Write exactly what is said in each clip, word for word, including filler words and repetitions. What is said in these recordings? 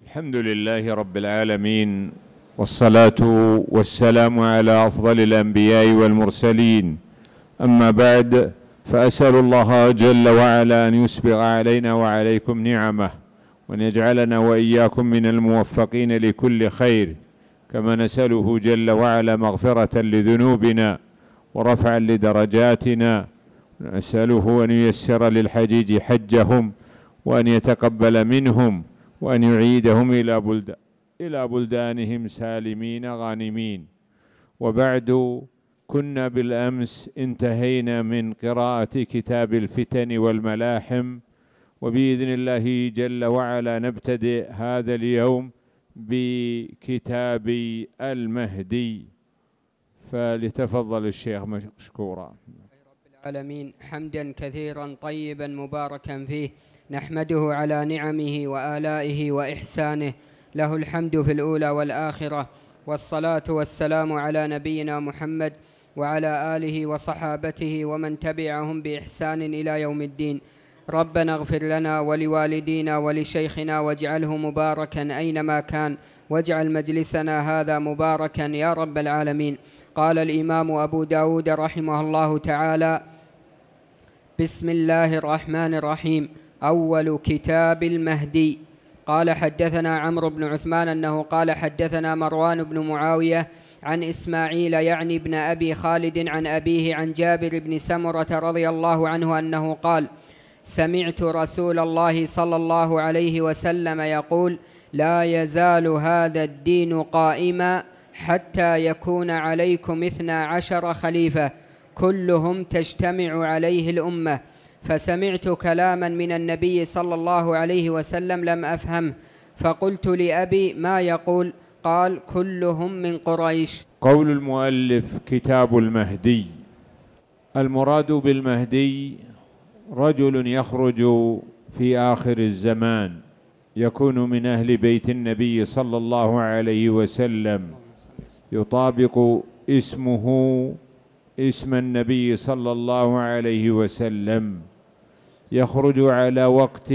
الحمد لله رب العالمين، والصلاة والسلام على أفضل الأنبياء والمرسلين. أما بعد، فأسأل الله جل وعلا أن يسبغ علينا وعليكم نعمه، وأن يجعلنا وإياكم من الموفقين لكل خير، كما نسأله جل وعلا مغفرة لذنوبنا ورفعا لدرجاتنا. نسأله أن ييسر للحجيج حجهم، وأن يتقبل منهم، وأن يعيدهم إلى بلد إلى بلدانهم سالمين غانمين. وبعد، كنا بالأمس انتهينا من قراءة كتاب الفتن والملاحم، وبإذن الله جل وعلا نبتدئ هذا اليوم بكتاب المهدي، فليتفضل الشيخ مشكورا. رب العالمين حمدا كثيرا طيبا مباركا فيه، نحمده على نعمه وآلائه وإحسانه، له الحمد في الأولى والآخرة، والصلاة والسلام على نبينا محمد وعلى آله وصحابته ومن تبعهم بإحسان إلى يوم الدين. ربنا اغفر لنا ولوالدينا ولشيخنا واجعله مباركا أينما كان، واجعل مجلسنا هذا مباركا يا رب العالمين. قال الإمام أبو داود رحمه الله تعالى: بسم الله الرحمن الرحيم. أول كتاب المهدي. قال حدثنا عمرو بن عثمان أنه قال حدثنا مروان بن معاوية عن إسماعيل يعني ابن أبي خالد عن أبيه عن جابر بن سمرة رضي الله عنه أنه قال: سمعت رسول الله صلى الله عليه وسلم يقول: لا يزال هذا الدين قائما حتى يكون عليكم اثنا عشر خليفة كلهم تجتمع عليه الأمة. فسمعت كلاما من النبي صلى الله عليه وسلم لم أفهمه، فقلت لأبي: ما يقول؟ قال: كلهم من قريش. قول المؤلف: كتاب المهدي. المراد بالمهدي رجل يخرج في آخر الزمان، يكون من أهل بيت النبي صلى الله عليه وسلم، يطابق اسمه اسم النبي صلى الله عليه وسلم، يخرج على وقت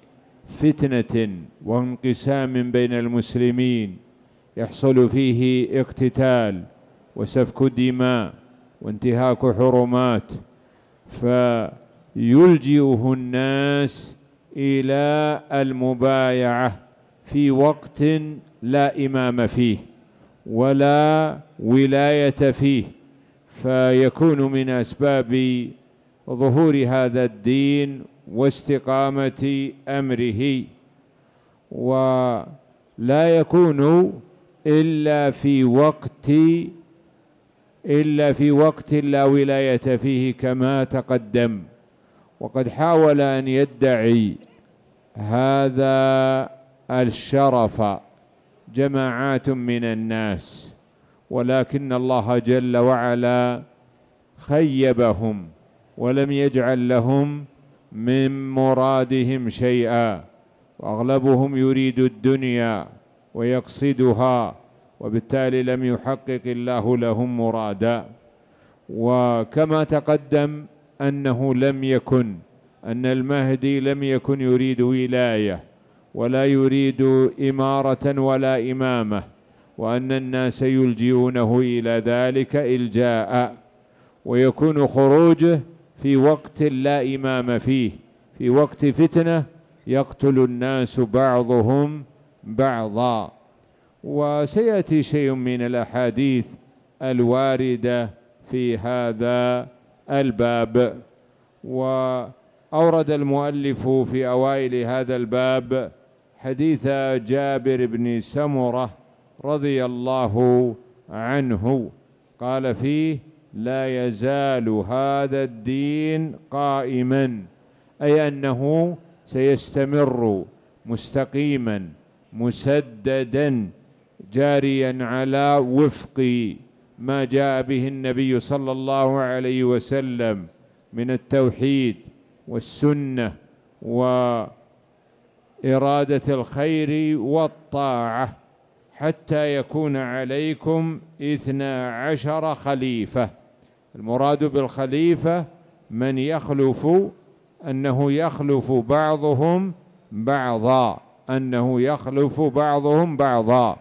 فتنة وانقسام بين المسلمين، يحصل فيه اقتتال وسفك دماء وانتهاك حرمات، فيلجئه الناس إلى المبايعة في وقت لا إمام فيه ولا ولاية فيه، فيكون من أسباب ظهور هذا الدين واستقامة أمره، ولا يكون إلا في وقت إلا في وقت لا ولاية فيه كما تقدم. وقد حاول أن يدعي هذا الشرف جماعات من الناس، ولكن الله جل وعلا خيبهم ولم يجعل لهم من مرادهم شيئا، وأغلبهم يريد الدنيا ويقصدها، وبالتالي لم يحقق الله لهم مرادا. وكما تقدم أنه لم يكن أن المهدي لم يكن يريد ولاية ولا يريد إمارة ولا إمامة، وأن الناس يلجئونه إلى ذلك إلجاء، ويكون خروجه في وقت لا إمام فيه، في وقت فتنة يقتل الناس بعضهم بعضا. وسيأتي شيء من الأحاديث الواردة في هذا الباب. وأورد المؤلف في أوائل هذا الباب حديث جابر بن سمرة رضي الله عنه، قال فيه: لا يزال هذا الدين قائما، أي أنه سيستمر مستقيما مسددا جاريا على وفق ما جاء به النبي صلى الله عليه وسلم من التوحيد والسنة وإرادة الخير والطاعة، حتى يكون عليكم اثنا عشر خليفة. المراد بالخليفة من يخلف، أنه يخلف بعضهم بعضا، أنه يخلف بعضهم بعضا.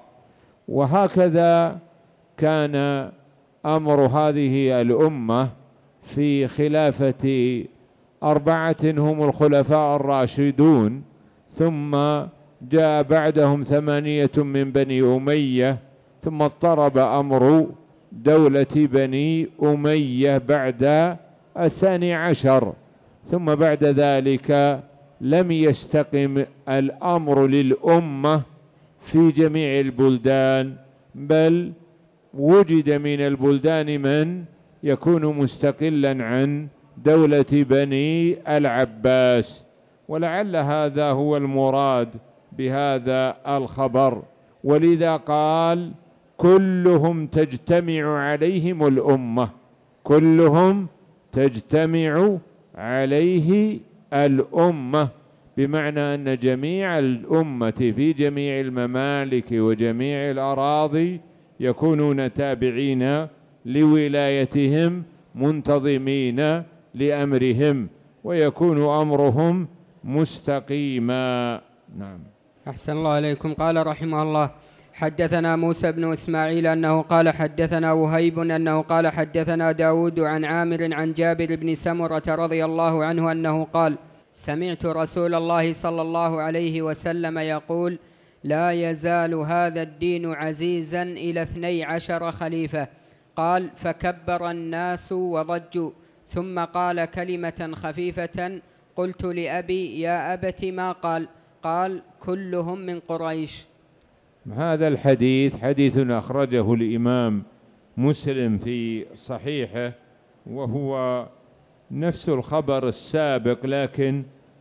وهكذا كان أمر هذه الأمة في خلافة أربعة هم الخلفاء الراشدون، ثم جاء بعدهم ثمانية من بني أمية، ثم اضطرب أمر دولة بني أمية بعد الثاني عشر، ثم بعد ذلك لم يستقم الأمر للأمة في جميع البلدان، بل وجد من البلدان من يكون مستقلا عن دولة بني العباس. ولعل هذا هو المراد بهذا الخبر، ولذا قال كلهم تجتمع عليهم الأمة، كلهم تجتمع عليه الأمة، بمعنى أن جميع الأمة في جميع الممالك وجميع الأراضي يكونون تابعين لولايتهم منتظمين لأمرهم، ويكون أمرهم مستقيما. نعم. أحسن الله عليكم. قال رحمه الله: حدثنا موسى بن إسماعيل أنه قال حدثنا وهيب أنه قال حدثنا داود عن عامر عن جابر بن سمرة رضي الله عنه أنه قال: سمعت رسول الله صلى الله عليه وسلم يقول: لا يزال هذا الدين عزيزا إلى اثني عشر خليفة. قال: فكبر الناس وضجوا، ثم قال كلمة خفيفة قلت لأبي: يا أبت ما قال؟ قال: كلهم من قريش. هذا الحديث حديث أخرجه الإمام مسلم في صحيحه، وهو نفس الخبر السابق، لكن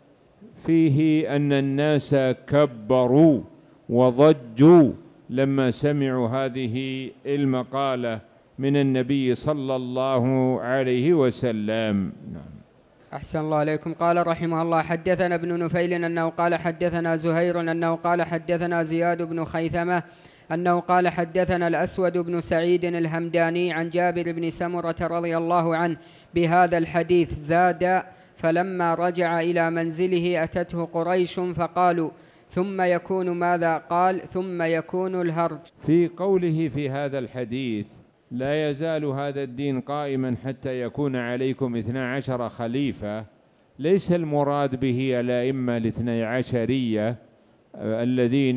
فيه أن الناس كبروا وضجوا لما سمعوا هذه المقالة من النبي صلى الله عليه وسلم. نعم. أحسن الله عليكم. قال رحمه الله: حدثنا ابن نفيل أنه قال حدثنا زهير أنه قال حدثنا زياد بن خيثمة أنه قال حدثنا الأسود بن سعيد الهمداني عن جابر بن سمرة رضي الله عنه بهذا الحديث، زاد: فلما رجع إلى منزله أتته قريش فقالوا: ثم يكون ماذا؟ قال: ثم يكون الهرج. في قوله في هذا الحديث: لا يزال هذا الدين قائما حتى يكون عليكم اثنى عشر خليفة، ليس المراد به الأئمة الاثني عشرية الذين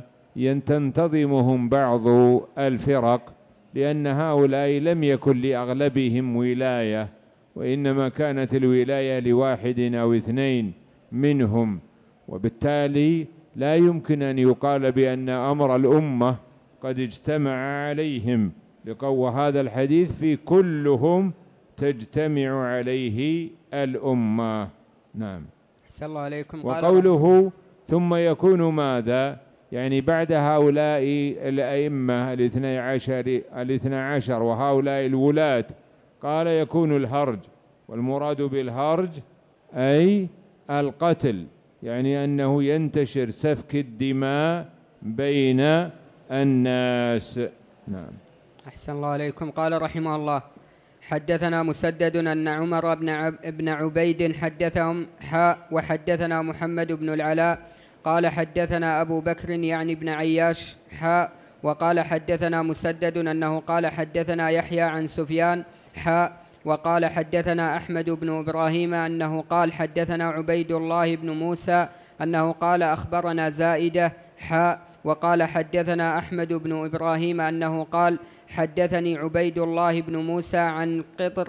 تنتظمهم بعض الفرق، لأن هؤلاء لم يكن لأغلبهم ولاية، وإنما كانت الولاية لواحد أو اثنين منهم، وبالتالي لا يمكن أن يقال بأن أمر الأمة قد اجتمع عليهم، لقوى هذا الحديث في كلهم تجتمع عليه الأمة. نعم. أحسن الله عليكم. وقوله ثم يكون ماذا؟ يعني بعد هؤلاء الأئمة الاثني عشر الاثنى عشر وهؤلاء الولاة قال يكون الهرج، والمراد بالهرج أي القتل، يعني أنه ينتشر سفك الدماء بين الناس. نعم. أحسن الله عليكم. قال رحمه الله: حدثنا مسدد أن عمر بن, عب بن عبيد حدثهم حاء وحدثنا محمد بن العلاء قال حدثنا أبو بكر يعني بن عياش حاء وقال حدثنا مسدد أنه قال حدثنا يحيى عن سفيان حاء وقال حدثنا أحمد بن إبراهيم أنه قال حدثنا عبيد الله بن موسى أنه قال أخبرنا زائدة حاء وقال حدثنا أحمد بن إبراهيم أنه قال حدثني عبيد الله بن موسى عن قطر،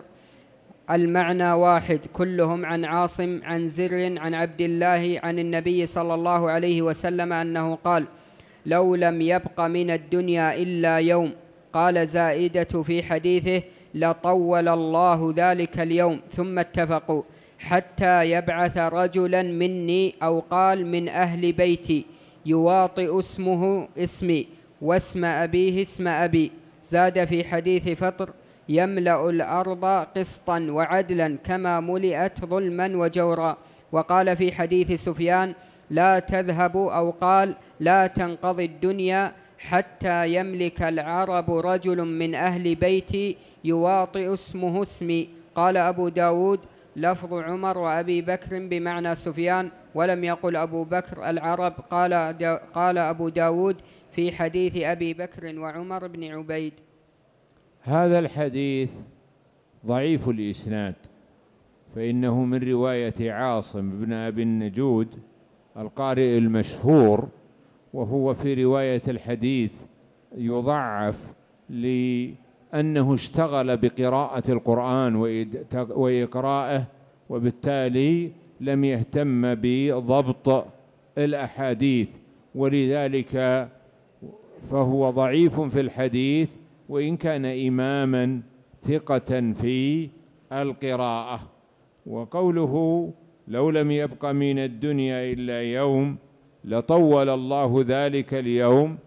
المعنى واحد، كلهم عن عاصم عن زر عن عبد الله عن النبي صلى الله عليه وسلم أنه قال: لو لم يبق من الدنيا إلا يوم، قال زائدة في حديثه: لطول الله ذلك اليوم، ثم اتفقوا حتى يبعث رجلا مني أو قال من أهل بيتي يواطئ اسمه اسمي واسم أبيه اسم أبي. زاد في حديث فطر: يملأ الأرض قسطا وعدلا كما ملئت ظلما وجورا. وقال في حديث سفيان: لا تذهب أو قال لا تنقضي الدنيا حتى يملك العرب رجل من أهل بيتي يواطئ اسمه اسمي. قال أبو داود: لفظ عمر وأبي بكر بمعنى سفيان، ولم يقل أبو بكر العرب. قال, دا قال أبو داود في حديث أبي بكر وعمر بن عبيد. هذا الحديث ضعيف الإسناد، فإنه من رواية عاصم بن أبي النجود القارئ المشهور، وهو في رواية الحديث يضعف لأنه اشتغل بقراءة القرآن وإقراءه، وبالتالي لم يهتم بضبط الأحاديث، ولذلك فهو ضعيف في الحديث، وإن كان إماما ثقة في القراءة. وقوله لو لم يبق من الدنيا إلا يوم لطول الله ذلك اليوم،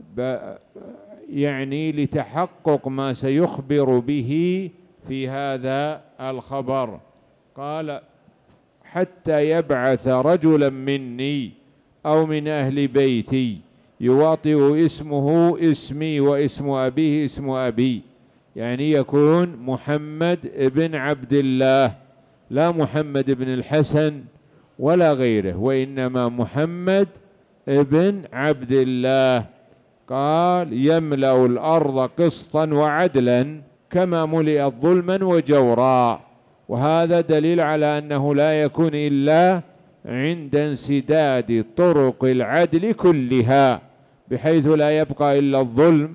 يعني لتحقق ما سيخبر به في هذا الخبر. قال حتى يبعث رجلا مني أو من أهل بيتي يواطئ اسمه اسمي واسم أبيه اسم أبي، يعني يكون محمد بن عبد الله، لا محمد بن الحسن ولا غيره، وإنما محمد بن عبد الله. قال يملأ الأرض قسطا وعدلا كما ملئت ظلما وجورا، وهذا دليل على أنه لا يكون إلا عند انسداد طرق العدل كلها، بحيث لا يبقى إلا الظلم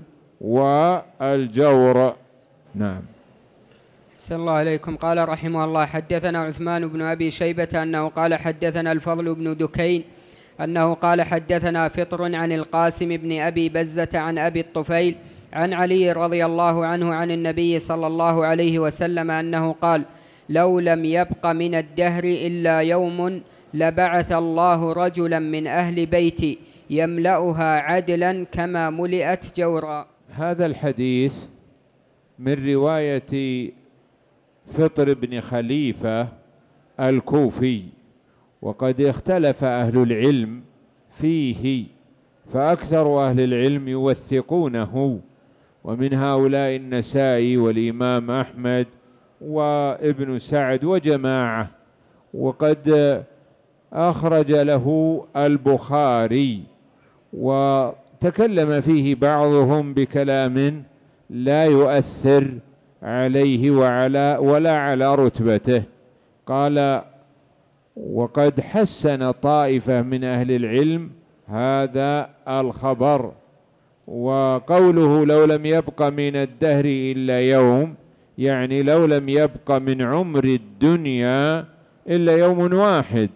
والجور. نعم. أحسن الله عليكم. قال رحمه الله حدثنا عثمان بن أبي شيبة أنه قال حدثنا الفضل بن دكين أنه قال حدثنا فطر عن القاسم بن أبي بزة عن أبي الطفيل عن علي رضي الله عنه عن النبي صلى الله عليه وسلم أنه قال لو لم يبق من الدهر إلا يوم لبعث الله رجلا من أهل بيتي يملأها عدلا كما ملئت جورا. هذا الحديث من رواية فطر بن خليفة الكوفي، وقد اختلف أهل العلم فيه، فأكثر أهل العلم يوثقونه، ومن هؤلاء النسائي والإمام أحمد وابن سعد وجماعة، وقد أخرج له البخاري، وتكلم فيه بعضهم بكلام لا يؤثر عليه وعلى ولا على رتبته. قال وقد حسن طائفة من أهل العلم هذا الخبر. وقوله لو لم يبق من الدهر إلا يوم، يعني لو لم يبق من عمر الدنيا إلا يوم واحد.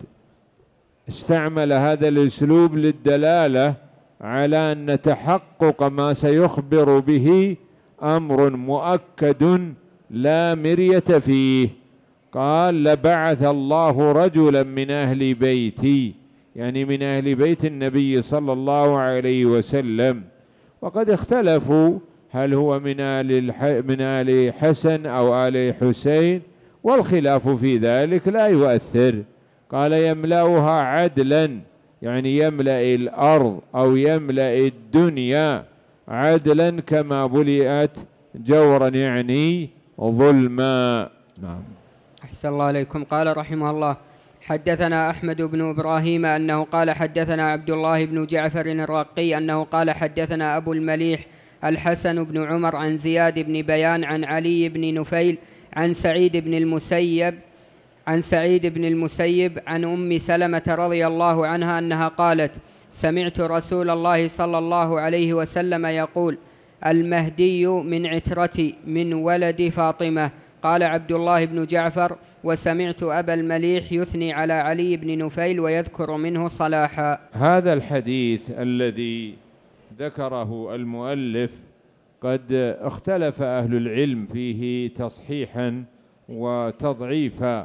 استعمل هذا الأسلوب للدلالة على أن تحقق ما سيخبر به أمر مؤكد لا مرية فيه. قال لبعث الله رجلا من أهل بيتي، يعني من أهل بيت النبي صلى الله عليه وسلم. وقد اختلفوا هل هو من آل من آل حسن أو آل حسين، والخلاف في ذلك لا يؤثر. قال يملأها عدلا، يعني يملأ الأرض أو يملأ الدنيا عدلا كما بلئت جورا، يعني ظلما. نعم. أحسن الله عليكم. قال رحمه الله حدثنا أحمد بن إبراهيم أنه قال حدثنا عبد الله بن جعفر الرقي أنه قال حدثنا أبو المليح الحسن بن عمر عن زياد بن بيان عن علي بن نفيل عن سعيد بن المسيب عن سعيد بن المسيب عن أم سلمة رضي الله عنها أنها قالت سمعت رسول الله صلى الله عليه وسلم يقول المهدي من عترتي من ولد فاطمة. قال عبد الله بن جعفر وسمعت أبا المليح يثني على علي بن نفيل ويذكر منه صلاحا. هذا الحديث الذي ذكره المؤلف قد اختلف أهل العلم فيه تصحيحا وتضعيفا،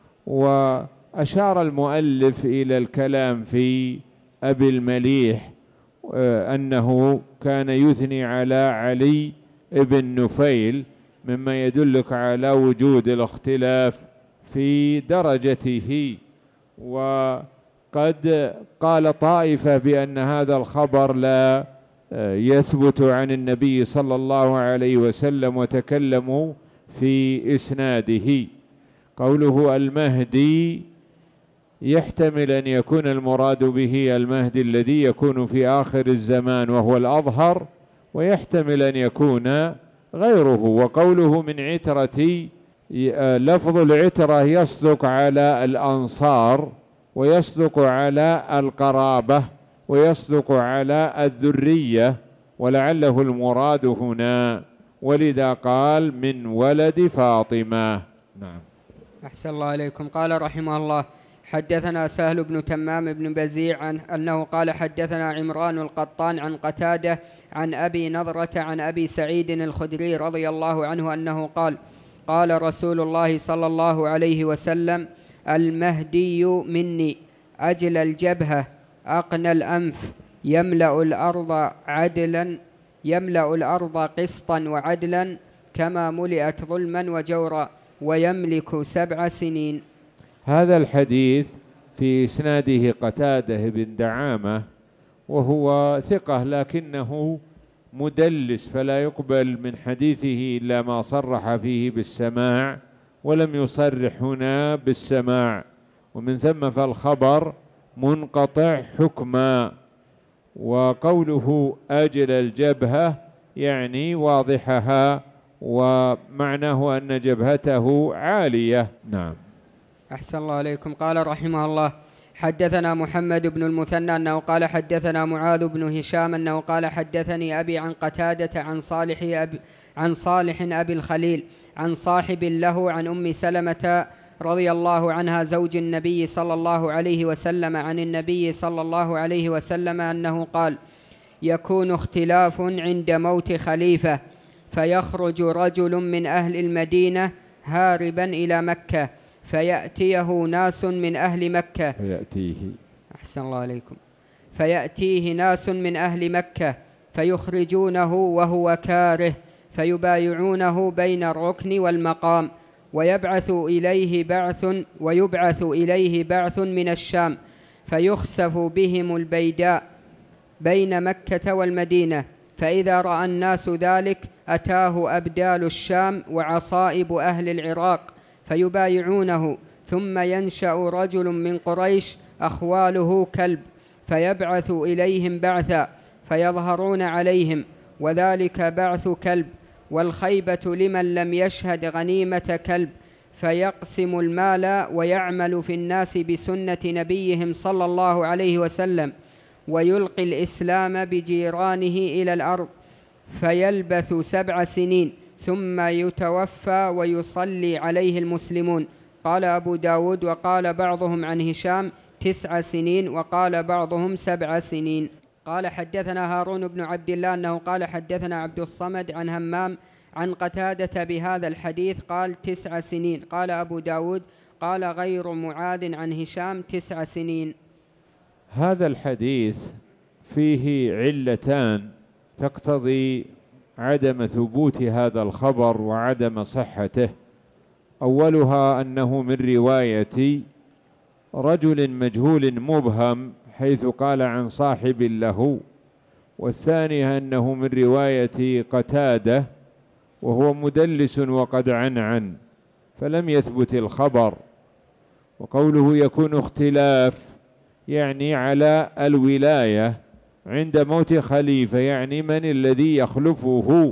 وأشار المؤلف إلى الكلام في أبي المليح أنه كان يثني على علي بن نفيل، مما يدلك على وجود الاختلاف في درجته. وقد قال طائفة بأن هذا الخبر لا يثبت عن النبي صلى الله عليه وسلم، وتكلموا في إسناده. قوله المهدي يحتمل أن يكون المراد به المهدي الذي يكون في آخر الزمان وهو الأظهر، ويحتمل أن يكون غيره. وقوله من عترتي، لفظ العترة يصدق على الأنصار، ويصدق على القرابة، ويصدق على الذرية، ولعله المراد هنا، ولذا قال من ولد فاطمة. نعم. أحسن الله إليكم. قال رحمه الله: حدثنا سهل بن تمام بن بزيع عن أنه قال حدثنا عمران القطان عن قتادة عن أبي نضرة عن أبي سعيد الخدري رضي الله عنه أنه قال: قال رسول الله صلى الله عليه وسلم: المهدي مني أجل الجبهة أقنى الأنف يملأ الأرض عدلا يملأ الأرض قسطا وعدلا كما ملئت ظلما وجورا ويملك سبع سنين. هذا الحديث في إسناده قتادة بن دعامة، وهو ثقة لكنه مدلس، فلا يقبل من حديثه إلا ما صرح فيه بالسماع، ولم يصرح هنا بالسماع، ومن ثم فالخبر منقطع حكما. وقوله أجل الجبهة يعني واضحها، ومعناه أن جبهته عالية. نعم. أحسن الله عليكم. قال رحمه الله: حدثنا محمد بن المثنى أنه قال حدثنا معاذ بن هشام أنه قال حدثني أبي عن قتادة عن صالح أبي, عن صالح أبي الخليل عن صاحب له عن أم سلمة رضي الله عنها زوج النبي صلى الله عليه وسلم عن النبي صلى الله عليه وسلم أنه قال: يكون اختلاف عند موت خليفة، فيخرج رجل من أهل المدينة هاربا إلى مكة، فيأتيه ناس من أهل مكة فيأتيه أحسن الله عليكم فيأتيه ناس من أهل مكة فيخرجونه وهو كاره، فيبايعونه بين الركن والمقام، ويبعث إليه بعث ويبعث إليه بعث من الشام، فيخسف بهم البيداء بين مكة والمدينة، فإذا رأى الناس ذلك أتاه أبدال الشام وعصائب أهل العراق فيبايعونه، ثم ينشأ رجل من قريش أخواله كلب فيبعث إليهم بعثا فيظهرون عليهم، وذلك بعث كلب، والخيبة لمن لم يشهد غنيمة كلب، فيقسم المال ويعمل في الناس بسنة نبيهم صلى الله عليه وسلم، ويلقي الإسلام بجيرانه إلى الأرض، فيلبث سبع سنين ثم يتوفى ويصلي عليه المسلمون. قال أبو داود: وقال بعضهم عن هشام تسع سنين، وقال بعضهم سبع سنين. قال حدثنا هارون بن عبد الله أنه قال حدثنا عبد الصمد عن همام عن قتادة بهذا الحديث قال تسع سنين. قال أبو داود: قال غير معاذ عن هشام تسع سنين. هذا الحديث فيه علتان تقتضي عدم ثبوت هذا الخبر وعدم صحته. أولها أنه من رواية رجل مجهول مبهم حيث قال عن صاحب له، والثانية أنه من رواية قتادة وهو مدلس وقد عنعن فلم يثبت الخبر. وقوله يكون اختلاف يعني على الولاية عند موت خليفة، يعني من الذي يخلفه،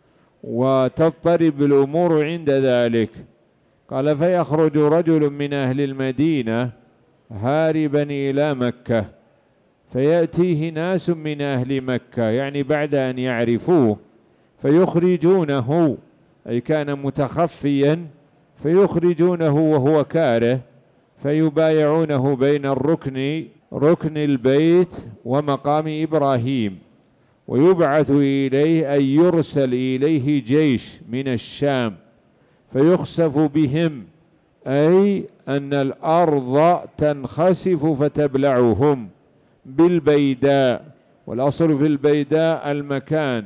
وتضطرب الأمور عند ذلك. قال: فيخرج رجل من أهل المدينة هاربا إلى مكة، فيأتيه ناس من أهل مكة يعني بعد أن يعرفوه، فيخرجونه، أي كان متخفيا، فيخرجونه وهو كاره، فيبايعونه بين الركن ركن البيت ومقام إبراهيم، ويبعث إليه أي يرسل إليه جيش من الشام، فيخسف بهم، أي أن الأرض تنخسف فتبلعهم بالبيداء. والأصل في البيداء المكان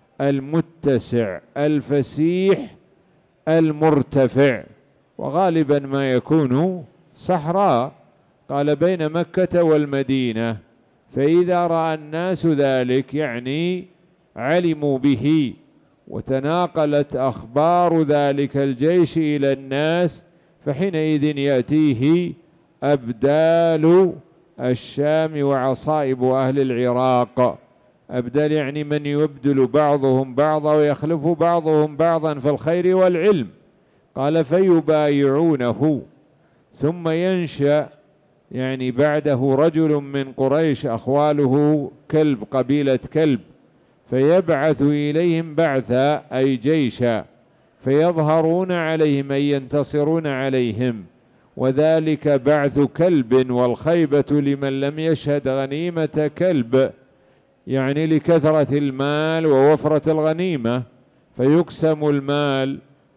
المتسع الفسيح المرتفع، وغالبا ما يكون صحراء. قال بين مكة والمدينة، فإذا رأى الناس ذلك يعني علموا به، وتناقلت أخبار ذلك الجيش إلى الناس، فحينئذ يأتيه أبدال الشام وعصائب أهل العراق. أبدال يعني من يبدل بعضهم بعضا ويخلف بعضهم بعضا في الخير والعلم. قال فيبايعونه، ثم ينشأ يعني بعده رجل من قريش أخواله كلب، قبيلة كلب، فيبعث إليهم بعثا أي جيشا، فيظهرون عليهم أي ينتصرون عليهم، وذلك بعث كلب، والخيبة لمن لم يشهد غنيمة كلب، يعني لكثرة المال ووفرة الغنيمة، فيقسم المال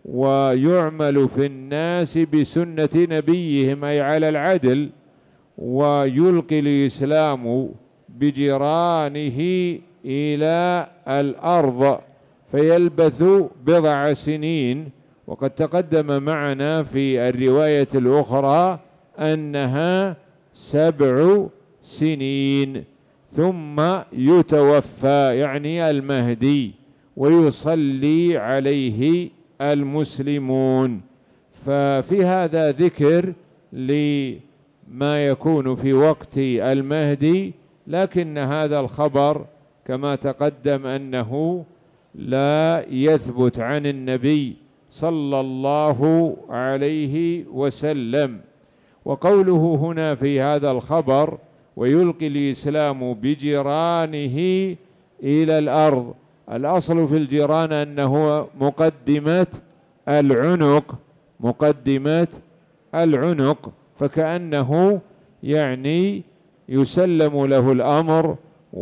ويعمل في الناس بسنة نبيهم أي على العدل، ويلقي الإسلام بجيرانه إلى الأرض فيلبث بضع سنين. وقد تقدم معنا في الرواية الأخرى أنها سبع سنين، ثم يتوفى يعني المهدي ويصلي عليه المسلمون. ففي هذا ذكر لما يكون في وقت المهدي، لكن هذا الخبر كما تقدم أنه لا يثبت عن النبي صلى الله عليه وسلم. وقوله هنا في هذا الخبر ويلقي الإسلام بجيرانه إلى الأرض، الأصل في الجيران أنه مقدمة العنق، مقدمة العنق، فكأنه يعني يسلم له الأمر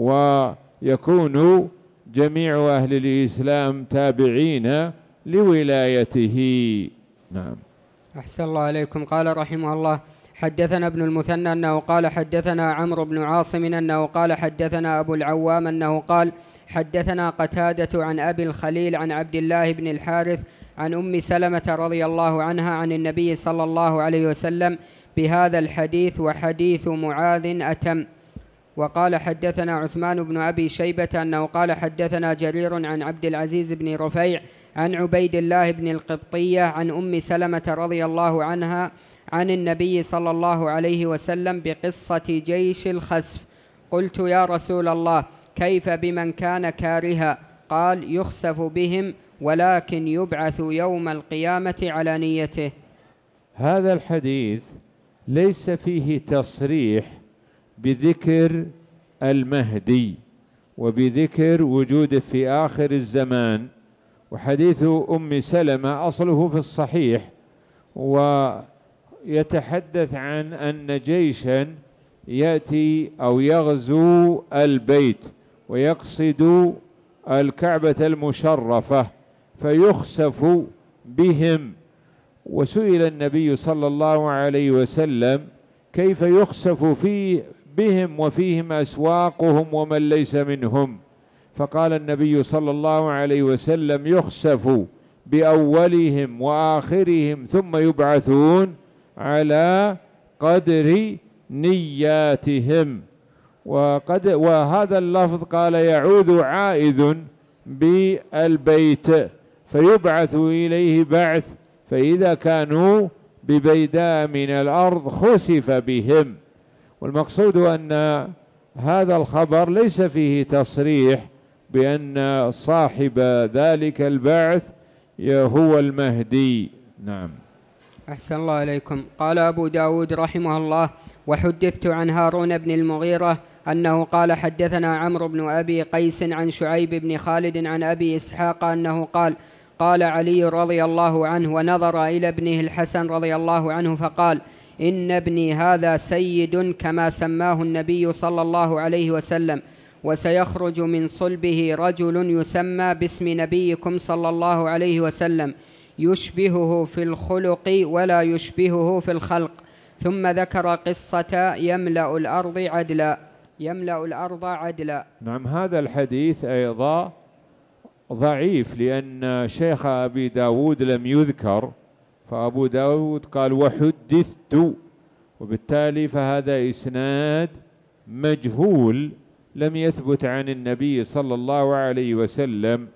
ويكون جميع أهل الإسلام تابعين لولايته. نعم. أحسن الله عليكم. قال رحمه الله: حدثنا ابن المثنى أنه قال حدثنا عمرو بن عاصم أنه قال حدثنا أبو العوام أنه قال حدثنا قتادة عن أبي الخليل عن عبد الله بن الحارث عن أم سلمة رضي الله عنها عن النبي صلى الله عليه وسلم بهذا الحديث، وحديث معاذ أتم. وقال حدثنا عثمان بن أبي شيبة أنه قال حدثنا جرير عن عبد العزيز بن رفيع عن عبيد الله بن القبطية عن أم سلمة رضي الله عنها عن النبي صلى الله عليه وسلم بقصة جيش الخسف. قلت يا رسول الله كيف بمن كان كارها؟ قال يخسف بهم ولكن يبعث يوم القيامة على نيته. هذا الحديث ليس فيه تصريح بذكر المهدي وبذكر وجوده في آخر الزمان، وحديث أم سلمة أصله في الصحيح، ويتحدث عن أن جيشا يأتي أو يغزو البيت ويقصد الكعبة المشرفة فيخسف بهم. وسئل النبي صلى الله عليه وسلم كيف يخسف في بهم وفيهم أسواقهم ومن ليس منهم؟ فقال النبي صلى الله عليه وسلم يخسف بأولهم وآخرهم ثم يبعثون على قدر نياتهم. وقد وهذا اللفظ قال يعود عائذ بالبيت فيبعث إليه بعث، فإذا كانوا ببيداء من الأرض خسف بهم. والمقصود أن هذا الخبر ليس فيه تصريح بأن صاحب ذلك البعث هو المهدي. نعم. أحسن الله إليكم. قال أبو داود رحمه الله: وحدثت عن هارون بن المغيرة أنه قال حدثنا عمرو بن أبي قيس عن شعيب بن خالد عن أبي إسحاق أنه قال قال علي رضي الله عنه ونظر إلى ابنه الحسن رضي الله عنه فقال: إن ابني هذا سيد كما سماه النبي صلى الله عليه وسلم، وسيخرج من صلبه رجل يسمى باسم نبيكم صلى الله عليه وسلم يشبهه في الخلق ولا يشبهه في الخلق. ثم ذكر قصة يملأ الأرض عدلا يملأ الأرض عدلا. نعم. هذا الحديث أيضا ضعيف لأن شيخ أبي داود لم يذكر، فأبو داود قال وحدثت، وبالتالي فهذا إسناد مجهول لم يثبت عن النبي صلى الله عليه وسلم.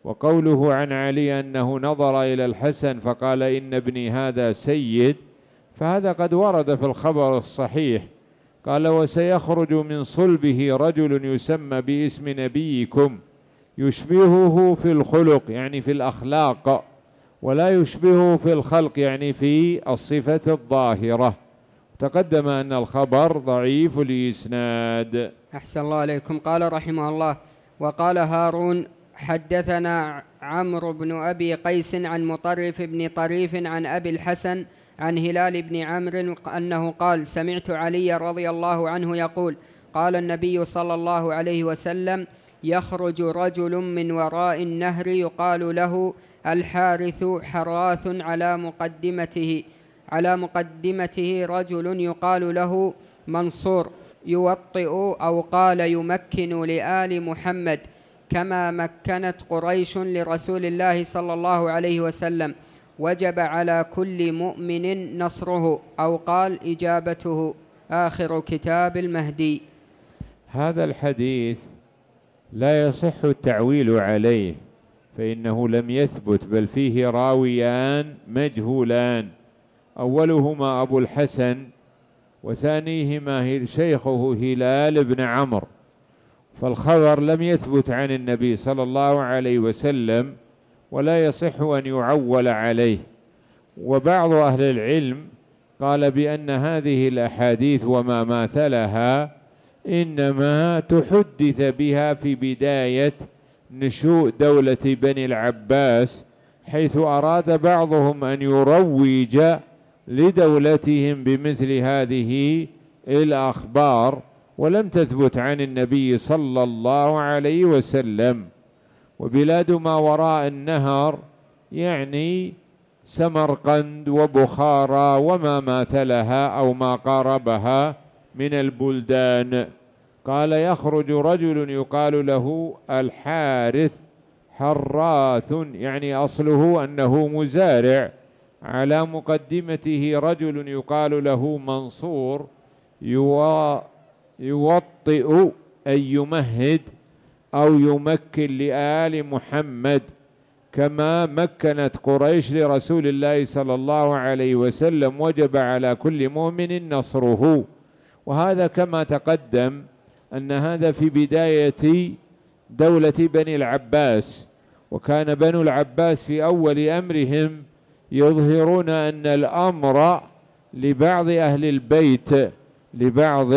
وقوله عن علي أنه نظر إلى الحسن فقال إن ابني هذا سيد، فهذا قد ورد في الخبر الصحيح. قال: وسيخرج من صلبه رجل يسمى باسم نبيكم يشبهه في الخلق، يعني في الأخلاق، ولا يشبهه في الخلق، يعني في الصفة الظاهرة. تقدم أن الخبر ضعيف الإسناد. أحسن الله عليكم. قال رحمه الله: وقال هارون: حدثنا عمرو بن أبي قيس عن مطرف بن طريف عن أبي الحسن عن هلال بن عمرو أنه قال: سمعت علي رضي الله عنه يقول: قال النبي صلى الله عليه وسلم: يخرج رجل من وراء النهر يقال له الحارث حراث، على مقدمته على مقدمته رجل يقال له منصور، يوطئ أو قال يمكن لآل محمد كما مكنت قريش لرسول الله صلى الله عليه وسلم، وجب على كل مؤمن نصره، أو قال إجابته. آخر كتاب المهدي. هذا الحديث لا يصح التعويل عليه، فإنه لم يثبت، بل فيه راويان مجهولان، أولهما أبو الحسن وثانيهما شيخه هلال بن عمرو، فالخبر لم يثبت عن النبي صلى الله عليه وسلم ولا يصح أن يعول عليه. وبعض أهل العلم قال بأن هذه الأحاديث وما ماثلها إنما تحدث بها في بداية نشوء دولة بني العباس، حيث أراد بعضهم أن يروج لدولتهم بمثل هذه الأخبار، ولم تثبت عن النبي صلى الله عليه وسلم. وبلاد ما وراء النهر يعني سمرقند وبخارى وما ماثلها أو ما قاربها من البلدان. قال: يخرج رجل يقال له الحارث حراث، يعني أصله أنه مزارع، على مقدمته رجل يقال له منصور، يوطئ أي يمهد أو يمكن لآل محمد كما مكنت قريش لرسول الله صلى الله عليه وسلم، وجب على كل مؤمن نصره. وهذا كما تقدم أن هذا في بداية دولة بني العباس، وكان بنو العباس في أول أمرهم يظهرون أن الأمر لبعض أهل البيت، لبعض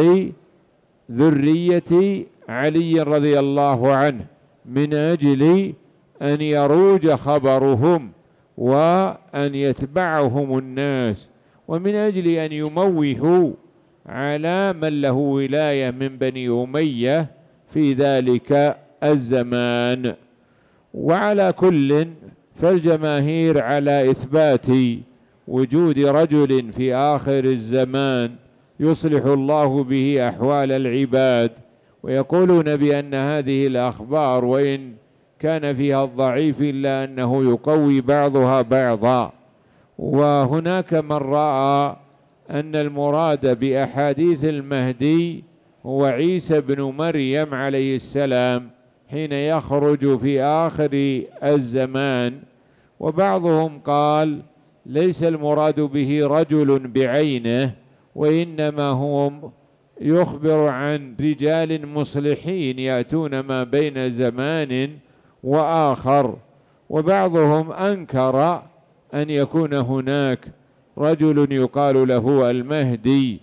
ذرية علي رضي الله عنه، من أجل أن يروج خبرهم وأن يتبعهم الناس، ومن أجل أن يموهوا على من له ولاية من بني أمية في ذلك الزمان. وعلى كل فالجماهير على إثبات وجود رجل في آخر الزمان يصلح الله به أحوال العباد، ويقولون بأن هذه الأخبار وإن كان فيها الضعيف إلا أنه يقوي بعضها بعضا. وهناك من رأى أن المراد بأحاديث المهدي هو عيسى بن مريم عليه السلام حين يخرج في آخر الزمان، وبعضهم قال ليس المراد به رجل بعينه، وإنما هو يخبر عن رجال مصلحين يأتون ما بين زمان وآخر. وبعضهم أنكر أن يكون هناك رجل يقال له المهدي،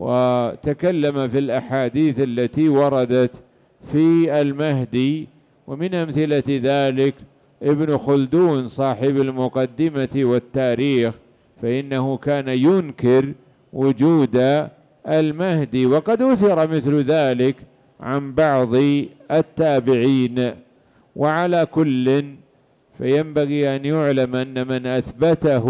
وتكلم في الأحاديث التي وردت في المهدي، ومن أمثلة ذلك ابن خلدون صاحب المقدمة والتاريخ، فإنه كان ينكر وجود المهدي، وقد أثر مثل ذلك عن بعض التابعين. وعلى كل فينبغي أن يعلم أن من أثبته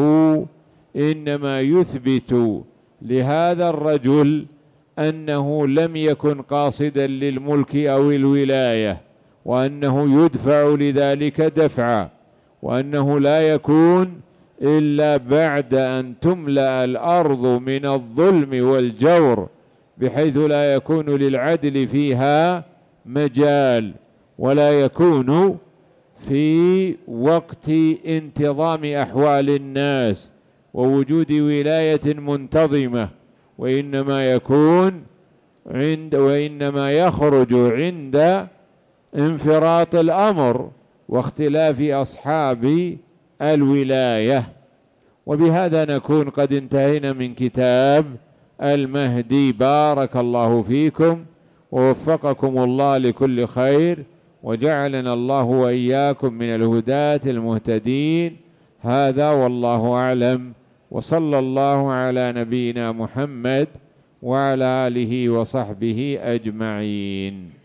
إنما يثبت لهذا الرجل أنه لم يكن قاصدا للملك أو الولاية، وأنه يدفع لذلك دفعا، وأنه لا يكون إلا بعد أن تملأ الأرض من الظلم والجور بحيث لا يكون للعدل فيها مجال، ولا يكون في وقت انتظام أحوال الناس ووجود ولاية منتظمة، وإنما يكون عند وإنما يخرج عند انفراط الأمر واختلاف أصحاب الولاية. وبهذا نكون قد انتهينا من كتاب المهدي. بارك الله فيكم ووفقكم الله لكل خير، وجعلنا الله وإياكم من الهداة المهتدين. هذا والله أعلم، وصلى الله على نبينا محمد وعلى آله وصحبه أجمعين.